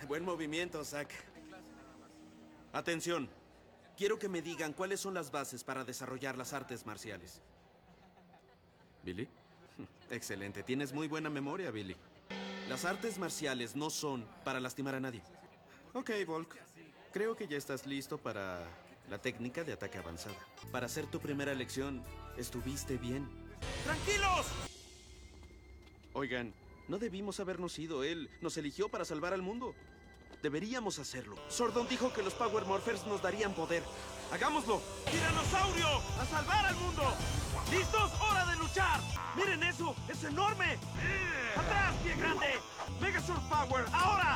Buen movimiento, Zack. Atención. Quiero que me digan cuáles son las bases para desarrollar las artes marciales. ¿Billy? Excelente. Tienes muy buena memoria, Billy. Las artes marciales no son para lastimar a nadie. Ok, Volk. Creo que ya estás listo para la técnica de ataque avanzada. Para hacer tu primera lección, estuviste bien. ¡Tranquilos! Oigan, no debimos habernos ido. Él nos eligió para salvar al mundo. Deberíamos hacerlo. Sordon dijo que los Power Morphers nos darían poder. ¡Hagámoslo! ¡Tiranosaurio! ¡A salvar al mundo! ¿Listos? ¡Hora de luchar! ¡Miren eso! ¡Es enorme! ¡Atrás, pie grande! ¡Megazord Power! ¡Ahora!